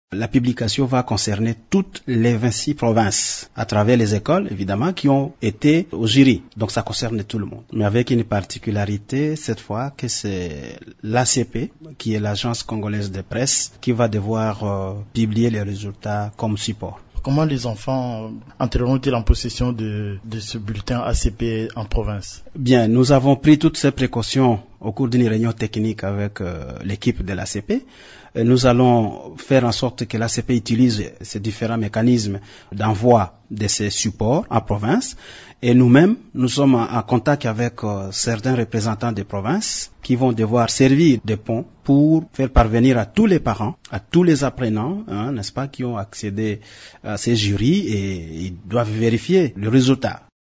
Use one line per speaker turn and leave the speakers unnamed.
La publication va concerner toutes les 26 provinces, à travers les écoles, évidemment, qui ont été au jury. Donc ça concerne tout le monde. Mais avec une particularité, cette fois, que c'est l'ACP, qui est l'Agence congolaise de presse, qui va devoir publier les résultats comme support.
Comment les enfants entreront-ils en possession de ce bulletin ACP en province?
Bien, nous avons pris toutes ces précautions au cours d'une réunion technique avec l'équipe de l'ACP. Nous allons faire en sorte que l'ACP utilise ces différents mécanismes d'envoi de ces supports en province. Et nous-mêmes, nous sommes en contact avec certains représentants des provinces qui vont devoir servir de pont pour faire parvenir à tous les parents, à tous les apprenants, n'est-ce pas, qui ont accédé à ces jurys, et ils doivent vérifier le résultat.